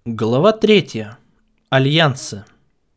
Глава 3. Альянсы.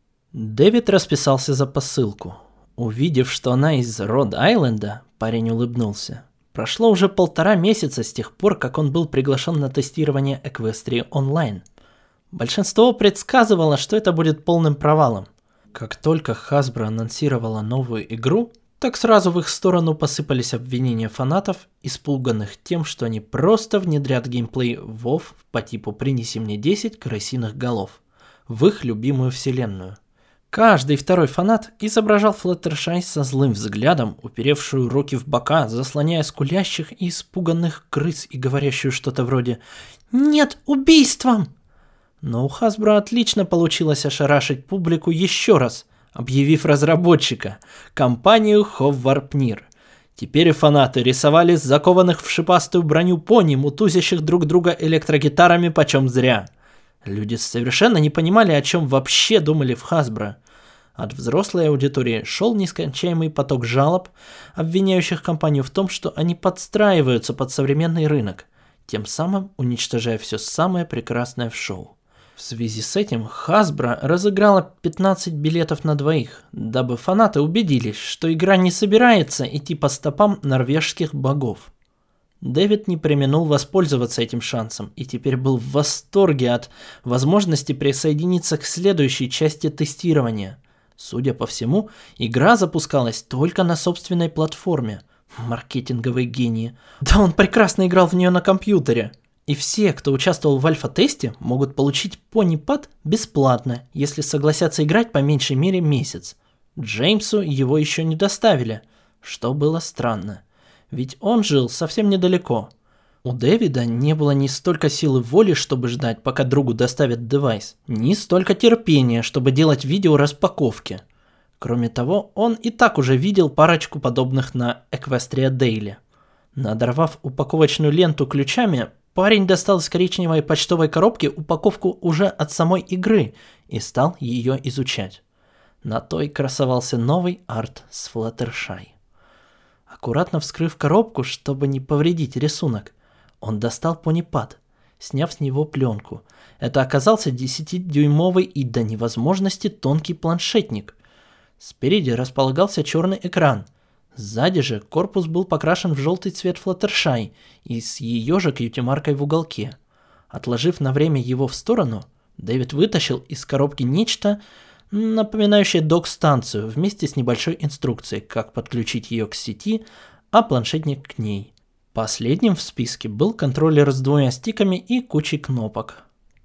Дэвид расписался за посылку. Увидев, что она из Род-Айленда, парень улыбнулся. Прошло уже 1,5 месяца с тех пор, как он был приглашен на тестирование Equestria Online. Большинство предсказывало, что это будет полным провалом. Как только Hasbro анонсировала новую игру, так сразу в их сторону посыпались обвинения фанатов, испуганных тем, что они просто внедрят геймплей WoW по типу «Принеси мне 10 крысиных голов» в их любимую вселенную. Каждый второй фанат изображал Флаттершай со злым взглядом, уперевшую руки в бока, заслоняя скулящих и испуганных крыс и говорящую что-то вроде «Нет, убийством!». Но у Hasbro отлично получилось ошарашить публику еще раз, объявив разработчика, компанию Ховварпнир. Теперь фанаты рисовали закованных в шипастую броню пони, мутузящих друг друга электрогитарами почем зря. Люди совершенно не понимали, о чем вообще думали в Hasbro. От взрослой аудитории шел нескончаемый поток жалоб, обвиняющих компанию в том, что они подстраиваются под современный рынок, тем самым уничтожая все самое прекрасное в шоу. В связи с этим Hasbro разыграла 15 билетов на двоих, дабы фанаты убедились, что игра не собирается идти по стопам норвежских богов. Дэвид не преминул воспользоваться этим шансом и теперь был в восторге от возможности присоединиться к следующей части тестирования. Судя по всему, игра запускалась только на собственной платформе. Маркетинговые гении. Да он прекрасно играл в нее на компьютере. И все, кто участвовал в альфа-тесте, могут получить PonyPad бесплатно, если согласятся играть по меньшей мере месяц. Джеймсу его еще не доставили, что было странно, ведь он жил совсем недалеко. У Дэвида не было ни столько силы воли, чтобы ждать, пока другу доставят девайс, ни столько терпения, чтобы делать видео распаковки. Кроме того, он и так уже видел парочку подобных на Equestria Daily. Надорвав упаковочную ленту ключами, парень достал из коричневой почтовой коробки упаковку уже от самой игры и стал ее изучать. На той красовался новый арт с Флаттершай. Аккуратно вскрыв коробку, чтобы не повредить рисунок, он достал PonyPad, сняв с него пленку. Это оказался 10-дюймовый и до невозможности тонкий планшетник. Спереди располагался черный экран. Сзади же корпус был покрашен в желтый цвет Флаттершай и с ее же кьюти-маркой в уголке. Отложив на время его в сторону, Дэвид вытащил из коробки нечто, напоминающее док-станцию, вместе с небольшой инструкцией, как подключить ее к сети, а планшетник к ней. Последним в списке был контроллер с 2 стиками и кучей кнопок.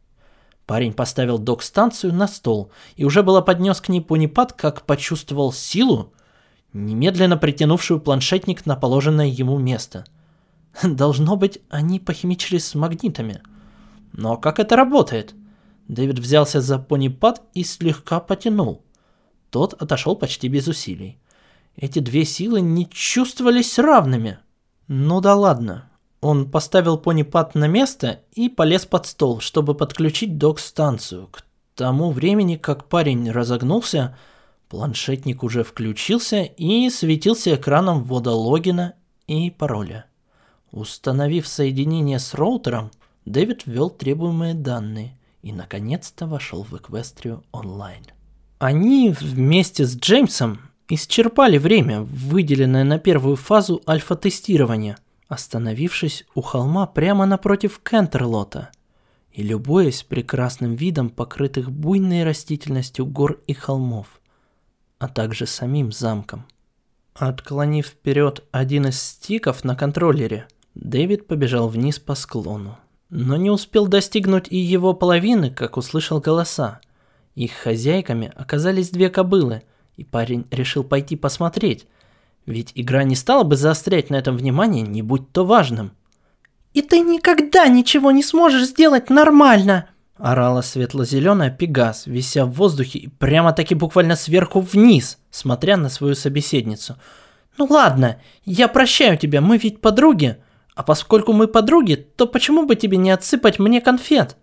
Парень поставил док-станцию на стол и уже было поднес к ней PonyPad, как почувствовал силу, немедленно притянувшую планшетник на положенное ему место. Должно быть, они похимичились с магнитами. Но как это работает? Дэвид взялся за PonyPad и слегка потянул. Тот отошел почти без усилий. Эти 2 силы не чувствовались равными. Ну да ладно. Он поставил PonyPad на место и полез под стол, чтобы подключить док-станцию. К тому времени, как парень разогнулся, планшетник уже включился и светился экраном ввода логина и пароля. Установив соединение с роутером, Дэвид ввел требуемые данные и наконец-то вошел в Equestria Online. Они вместе с Джеймсом исчерпали время, выделенное на первую фазу альфа-тестирования, остановившись у холма прямо напротив Кентерлота и любуясь прекрасным видом покрытых буйной растительностью гор и холмов, а также самим замком. Отклонив вперед один из стиков на контроллере, Дэвид побежал вниз по склону, но не успел достигнуть и его половины, как услышал голоса. Их хозяйками оказались 2 кобылы, и парень решил пойти посмотреть, ведь игра не стала бы заострять на этом внимание, не будь то важным. «И ты никогда ничего не сможешь сделать нормально!» орала светло-зеленая Пегас, вися в воздухе и прямо-таки буквально сверху вниз, смотря на свою собеседницу. «Ну ладно, я прощаю тебя, мы ведь подруги. А поскольку мы подруги, то почему бы тебе не отсыпать мне конфет?»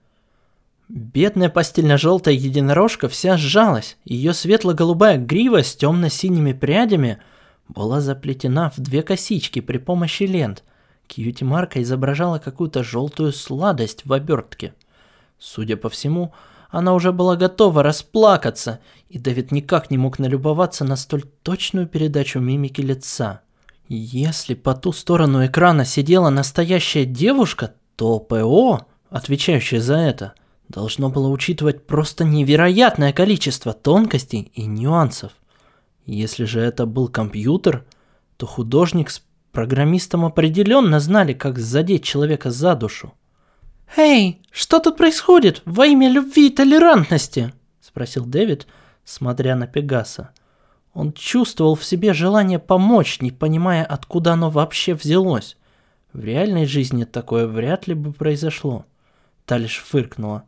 Бедная пастельно-желтая единорожка вся сжалась, ее светло-голубая грива с темно-синими прядями была заплетена в 2 косички при помощи лент. Кьюти-марка изображала какую-то желтую сладость в обертке. Судя по всему, она уже была готова расплакаться, и Дэвид никак не мог налюбоваться на столь точную передачу мимики лица. Если по ту сторону экрана сидела настоящая девушка, то ПО, отвечающее за это, должно было учитывать просто невероятное количество тонкостей и нюансов. Если же это был компьютер, то художник с программистом определенно знали, как задеть человека за душу. «Эй, что тут происходит во имя любви и толерантности?» – спросил Дэвид, смотря на Пегаса. Он чувствовал в себе желание помочь, не понимая, откуда оно вообще взялось. В реальной жизни такое вряд ли бы произошло. Та лишь фыркнула.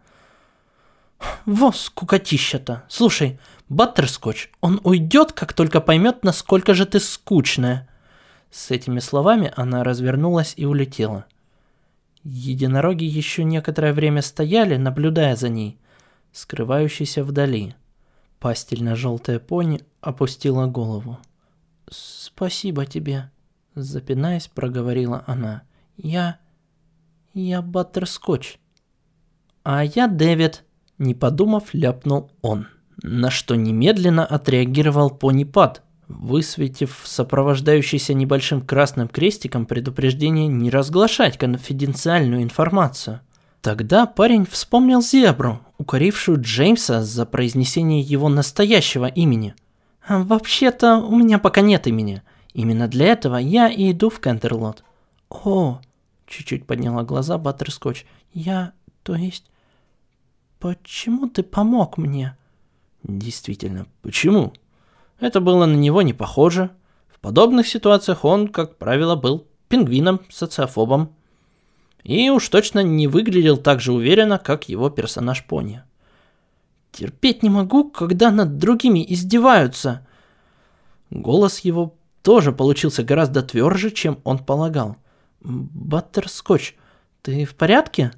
«Во, скукотища-то! Слушай, Баттерскотч, он уйдет, как только поймет, насколько же ты скучная!» С этими словами она развернулась и улетела. Единороги еще некоторое время стояли, наблюдая за ней, скрывающейся вдали. Пастельно-желтая пони опустила голову. «Спасибо тебе», — запинаясь, проговорила она. Я Баттерскотч». «А я Дэвид», — не подумав, ляпнул он, на что немедленно отреагировал пони-пад, высветив сопровождающийся небольшим красным крестиком предупреждение не разглашать конфиденциальную информацию. Тогда парень вспомнил зебру, укорившую Джеймса за произнесение его настоящего имени. «Вообще-то у меня пока нет имени. Именно для этого я и иду в Кентерлот». «О!» – чуть-чуть подняла глаза Баттерскотч. То есть... Почему ты помог мне?» «Действительно, почему?» Это было на него не похоже. В подобных ситуациях он, как правило, был пингвином-социофобом. И уж точно не выглядел так же уверенно, как его персонаж пони. «Терпеть не могу, когда над другими издеваются!» Голос его тоже получился гораздо тверже, чем он полагал. «Баттерскотч, ты в порядке?»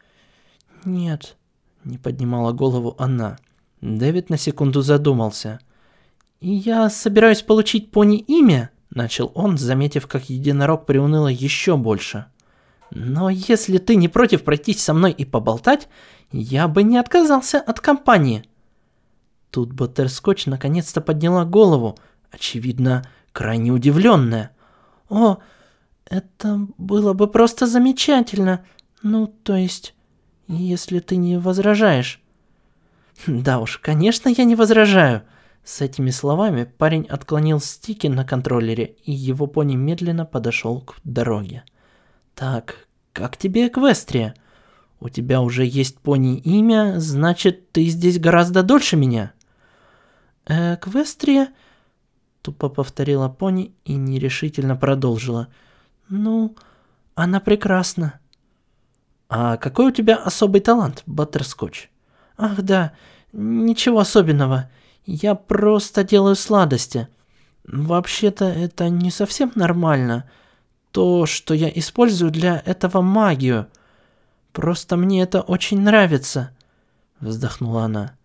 «Нет», — не поднимала голову она. Дэвид на секунду задумался. «Я собираюсь получить пони-имя», — начал он, заметив, как единорог приуныло еще больше. «Но если ты не против пройтись со мной и поболтать, я бы не отказался от компании». Тут Баттерскотч наконец-то подняла голову, очевидно, крайне удивленная. «О, это было бы просто замечательно. Ну, то есть, если ты не возражаешь». «Да уж, конечно, я не возражаю». С этими словами парень отклонил стики на контроллере, и его пони медленно подошел к дороге. «Так, как тебе Эквестрия? У тебя уже есть пони-имя, значит, ты здесь гораздо дольше меня». «Эквестрия?» – тупо повторила пони и нерешительно продолжила. «Ну, она прекрасна». «А какой у тебя особый талант, Баттерскотч?» «Ах да, ничего особенного. Я просто делаю сладости. Вообще-то это не совсем нормально. То, что я использую для этого магию. Просто мне это очень нравится», — вздохнула она.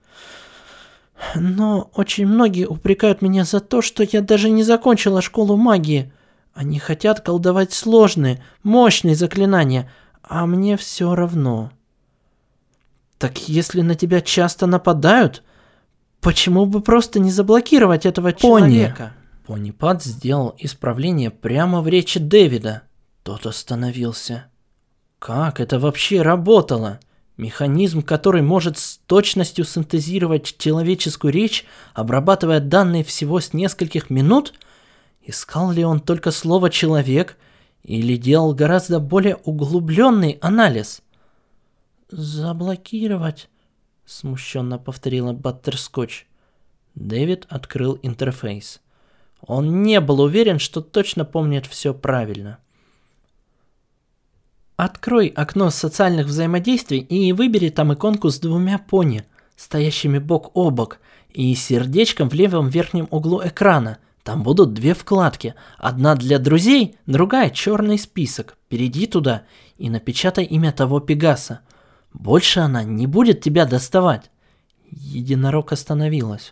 «Но очень многие упрекают меня за то, что я даже не закончила школу магии. Они хотят колдовать сложные, мощные заклинания, а мне все равно». «Так если на тебя часто нападают, почему бы просто не заблокировать этого человека?» Пони-пад сделал исправление прямо в речи Дэвида. Тот остановился. Как это вообще работало? Механизм, который может с точностью синтезировать человеческую речь, обрабатывая данные всего с нескольких минут? Искал ли он только слово «человек» или делал гораздо более углубленный анализ? «Заблокировать», — смущенно повторила Баттерскотч. Дэвид открыл интерфейс. Он не был уверен, что точно помнит все правильно. «Открой окно социальных взаимодействий и выбери там иконку с двумя пони, стоящими бок о бок, и сердечком в левом верхнем углу экрана. Там будут две вкладки. Одна для друзей, другая черный список. Перейди туда и напечатай имя того Пегаса. Больше она не будет тебя доставать». Единорог остановилась.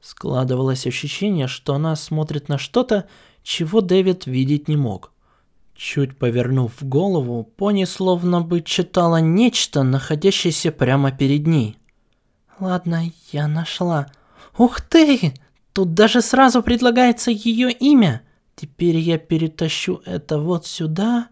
Складывалось ощущение, что она смотрит на что-то, чего Дэвид видеть не мог. Чуть повернув голову, пони словно бы читала нечто, находящееся прямо перед ней. Ладно, я нашла. Ух ты! Тут даже сразу предлагается ее имя. Теперь я перетащу это вот сюда.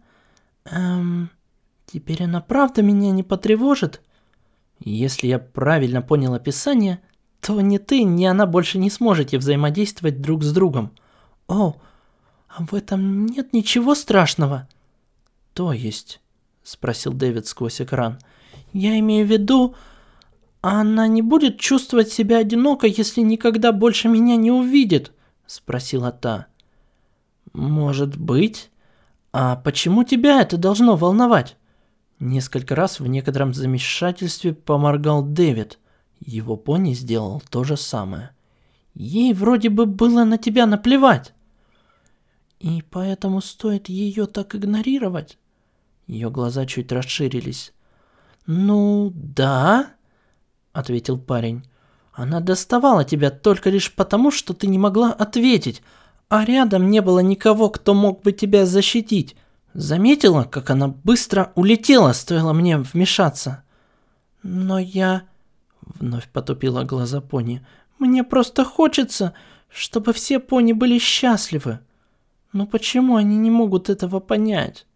Теперь она правда меня не потревожит? Если я правильно понял описание, то ни ты, ни она больше не сможете взаимодействовать друг с другом. О, а в этом нет ничего страшного. То есть, спросил Дэвид сквозь экран, я имею в виду, она не будет чувствовать себя одинокой, если никогда больше меня не увидит? Спросила та. Может быть. А почему тебя это должно волновать? Несколько раз в некотором замешательстве поморгал Дэвид. Его пони сделал то же самое. Ей вроде бы было на тебя наплевать. И поэтому стоит ее так игнорировать? Ее глаза чуть расширились. Ну, да, ответил парень. Она доставала тебя только лишь потому, что ты не могла ответить, а рядом не было никого, кто мог бы тебя защитить. Заметила, как она быстро улетела, стоило мне вмешаться. Но я... Вновь потупила глаза пони. Мне просто хочется, чтобы все пони были счастливы. Но почему они не могут этого понять?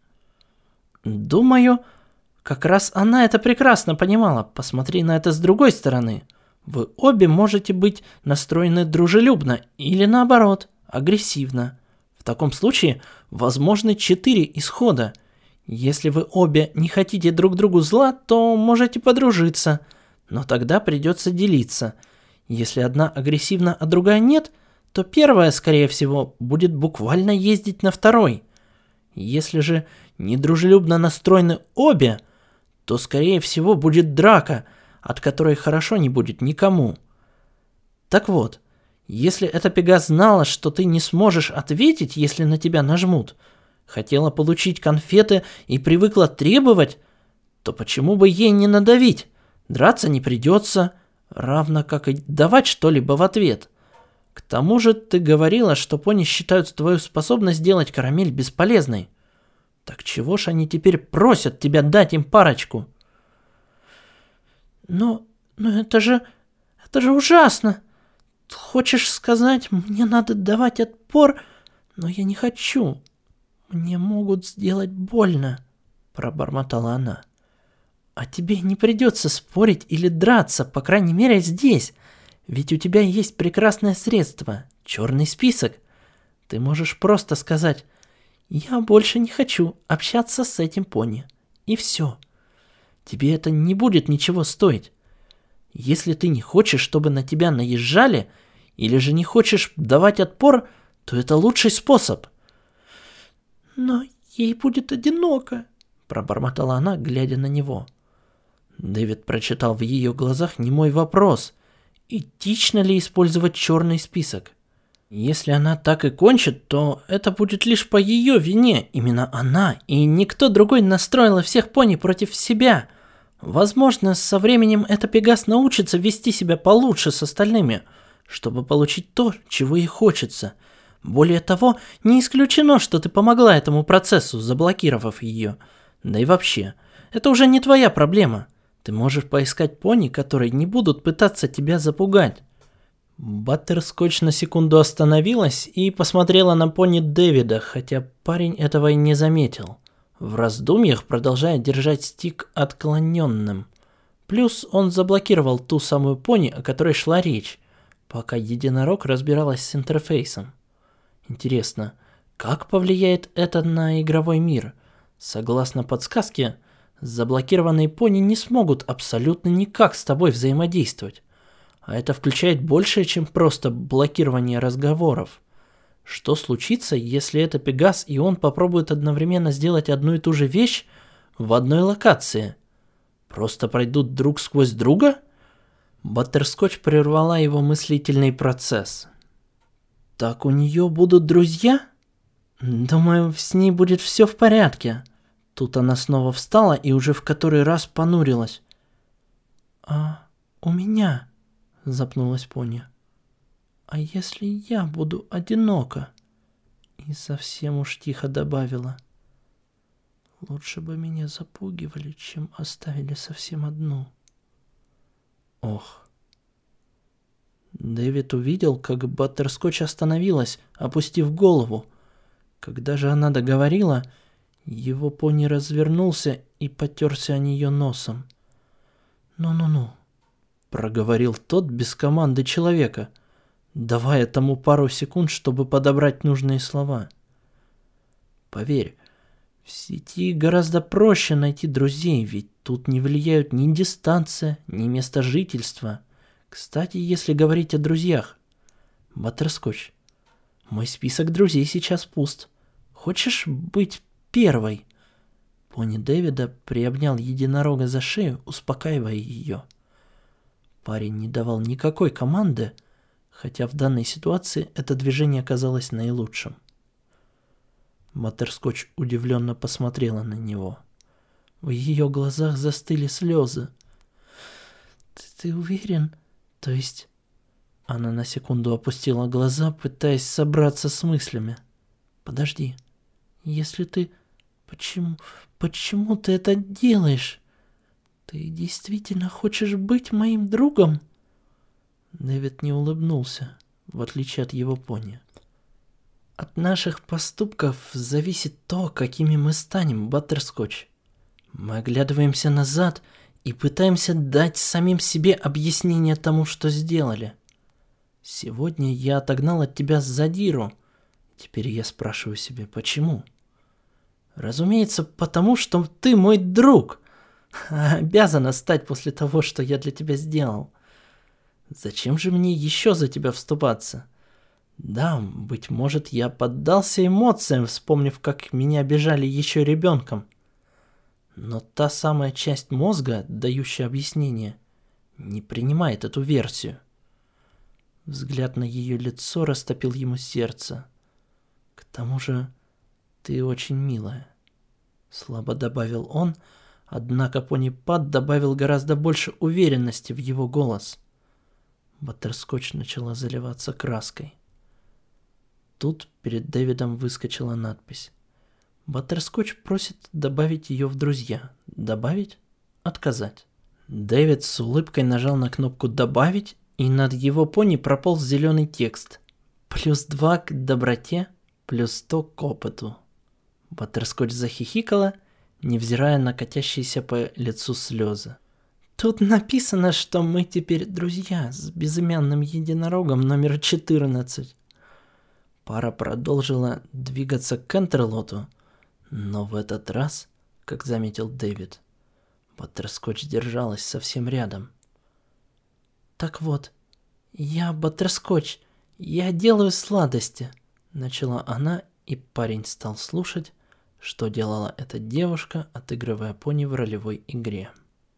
Думаю, как раз она это прекрасно понимала. Посмотри на это с другой стороны. Вы обе можете быть настроены дружелюбно или наоборот, агрессивно. В таком случае возможны 4 исхода. Если вы обе не хотите друг другу зла, то можете подружиться, но тогда придется делиться. Если одна агрессивна, а другая нет, то первая, скорее всего, будет буквально ездить на второй. Если же недружелюбно настроены обе, то, скорее всего, будет драка, от которой хорошо не будет никому. Так вот, если эта Пегас знала, что ты не сможешь ответить, если на тебя нажмут, хотела получить конфеты и привыкла требовать, то почему бы ей не надавить? Драться не придется, равно как и давать что-либо в ответ. К тому же ты говорила, что пони считают твою способность делать карамель бесполезной. Так чего ж они теперь просят тебя дать им парочку? Но это же ужасно. Хочешь сказать, мне надо давать отпор, но я не хочу. Мне могут сделать больно, пробормотала она. А тебе не придется спорить или драться, по крайней мере здесь. Ведь у тебя есть прекрасное средство – черный список. Ты можешь просто сказать: «Я больше не хочу общаться с этим пони». И все. Тебе это не будет ничего стоить. Если ты не хочешь, чтобы на тебя наезжали, или же не хочешь давать отпор, то это лучший способ. Но ей будет одиноко, пробормотала она, глядя на него. Дэвид прочитал в ее глазах немой вопрос: этично ли использовать черный список? Если она так и кончит, то это будет лишь по ее вине. Именно она и никто другой настроила всех пони против себя. Возможно, со временем эта Пегас научится вести себя получше с остальными, чтобы получить то, чего ей хочется. Более того, не исключено, что ты помогла этому процессу, заблокировав ее. Да и вообще, это уже не твоя проблема. Ты можешь поискать пони, которые не будут пытаться тебя запугать. Баттерскотч на секунду остановилась и посмотрела на пони Дэвида, хотя парень этого и не заметил, в раздумьях продолжая держать стик отклоненным. Плюс он заблокировал ту самую пони, о которой шла речь, пока единорог разбиралась с интерфейсом. Интересно, как повлияет это на игровой мир? Согласно подсказке, заблокированные пони не смогут абсолютно никак с тобой взаимодействовать. А это включает большее, чем просто блокирование разговоров. Что случится, если это Пегас и он попробует одновременно сделать одну и ту же вещь в одной локации? Просто пройдут друг сквозь друга? Баттерскотч прервала его мыслительный процесс. Так у нее будут друзья? Думаю, с ней будет все в порядке. Тут она снова встала и уже в который раз понурилась. А у меня... запнулась пони. А если я буду одинока? И совсем уж тихо добавила. Лучше бы меня запугивали, чем оставили совсем одну. Ох. Дэвид увидел, как Баттерскотч остановилась, опустив голову. Когда же она договорила, его пони развернулся и потерся о нее носом. «Ну-ну-ну», — проговорил тот без команды человека, давая тому пару секунд, чтобы подобрать нужные слова. «Поверь, в сети гораздо проще найти друзей, ведь тут не влияют ни дистанция, ни место жительства. Кстати, если говорить о друзьях, Баттерскотч, мой список друзей сейчас пуст. Хочешь быть первой?» Пони Дэвида приобнял единорога за шею, успокаивая ее. Парень не давал никакой команды, хотя в данной ситуации это движение казалось наилучшим. Баттерскотч удивленно посмотрела на него. В ее глазах застыли слезы. «Ты уверен? То есть...» Она на секунду опустила глаза, пытаясь собраться с мыслями. «Подожди. Если ты... Почему ты это делаешь? Ты действительно хочешь быть моим другом?» Дэвид не улыбнулся, в отличие от его пони. «От наших поступков зависит то, какими мы станем, Баттерскотч. Мы оглядываемся назад и пытаемся дать самим себе объяснение тому, что сделали. Сегодня я отогнал от тебя задиру. Теперь я спрашиваю себя, почему? Разумеется, потому что ты мой друг. Обязана стать после того, что я для тебя сделал. Зачем же мне еще за тебя вступаться? Да, быть может, я поддался эмоциям, вспомнив, как меня обижали еще ребенком. Но та самая часть мозга, дающая объяснение, не принимает эту версию». Взгляд на ее лицо растопил ему сердце. «К тому же ты очень милая», — слабо добавил он, однако пони Пат добавил гораздо больше уверенности в его голос. Баттерскотч начала заливаться краской. Тут перед Дэвидом выскочила надпись. Баттерскотч просит добавить ее в друзья. Добавить? Отказать. Дэвид с улыбкой нажал на кнопку «Добавить», и над его пони прополз зеленый текст. +2 к доброте, +100 к опыту. Баттерскотч захихикала, невзирая на катящиеся по лицу слезы. «Тут написано, что мы теперь друзья с безымянным единорогом номер 14. Пара продолжила двигаться к Кентерлоту, но в этот раз, как заметил Дэвид, Баттерскотч держалась совсем рядом. «Так вот, я Баттерскотч, я делаю сладости», — начала она, и парень стал слушать, что делала эта девушка, отыгрывая пони в ролевой игре.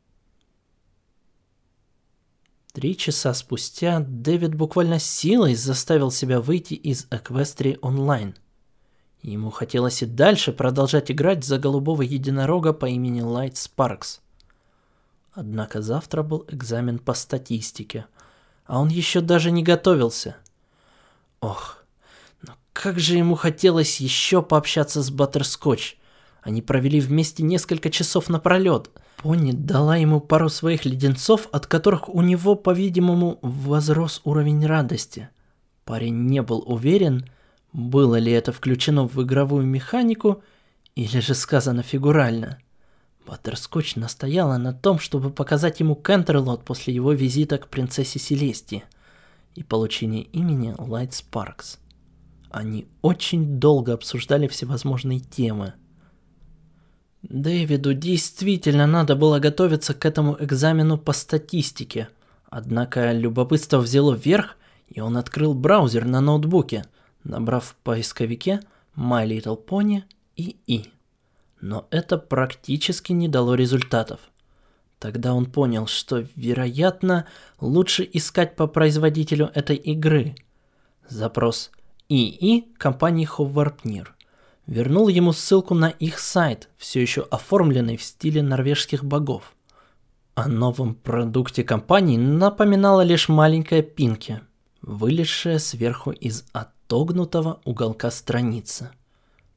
3 часа спустя Дэвид буквально силой заставил себя выйти из Эквестрии онлайн. Ему хотелось и дальше продолжать играть за голубого единорога по имени Лайт Спаркс. Однако завтра был экзамен по статистике, а он еще даже не готовился. Ох, но как же ему хотелось еще пообщаться с Баттерскотч. Они провели вместе несколько часов напролет. Пони дала ему пару своих леденцов, от которых у него, по-видимому, возрос уровень радости. Парень не был уверен, было ли это включено в игровую механику, или же сказано фигурально. Баттерскотч настояла на том, чтобы показать ему Кентерлот после его визита к принцессе Селестии и получения имени Лайт Спаркс. Они очень долго обсуждали всевозможные темы. Дэвиду действительно надо было готовиться к этому экзамену по статистике, однако любопытство взяло верх, и он открыл браузер на ноутбуке, набрав в поисковике My Little Pony II. Но это практически не дало результатов. Тогда он понял, что, вероятно, лучше искать по производителю этой игры. Запрос II компании Hofvarpnir вернул ему ссылку на их сайт, все еще оформленный в стиле норвежских богов. О новом продукте компании напоминала лишь маленькая Пинки, вылезшая сверху из отогнутого уголка страницы.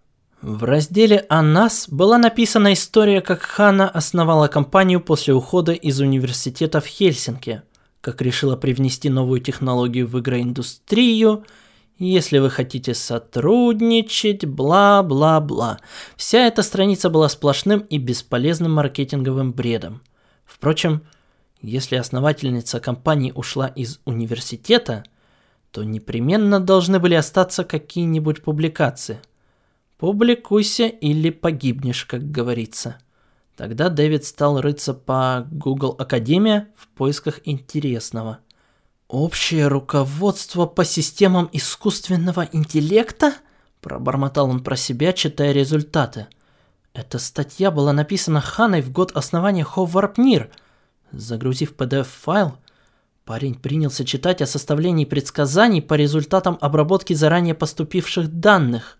В разделе о нас была написана история, как Ханна основала компанию после ухода из университета в Хельсинки, как решила привнести новую технологию в игроиндустрию. Если вы хотите сотрудничать, бла-бла-бла. Вся эта страница была сплошным и бесполезным маркетинговым бредом. Впрочем, если основательница компании ушла из университета, то непременно должны были остаться какие-нибудь публикации. Публикуйся или погибнешь, как говорится. Тогда Дэвид стал рыться по Google Академия в поисках интересного. «Общее руководство по системам искусственного интеллекта?» – пробормотал он про себя, читая результаты. Эта статья была написана Ханной в год основания Ховварпнир. Загрузив PDF-файл, парень принялся читать о составлении предсказаний по результатам обработки заранее поступивших данных.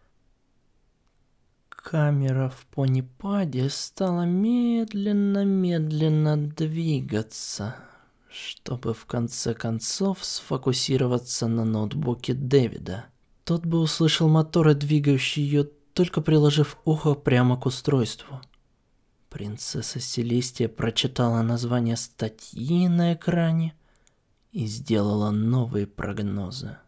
Камера в понипаде стала медленно-медленно двигаться, чтобы в конце концов сфокусироваться на ноутбуке Дэвида. Тот бы услышал моторы, двигающие ее, только приложив ухо прямо к устройству. Принцесса Селестия прочитала название статьи на экране и сделала новые прогнозы.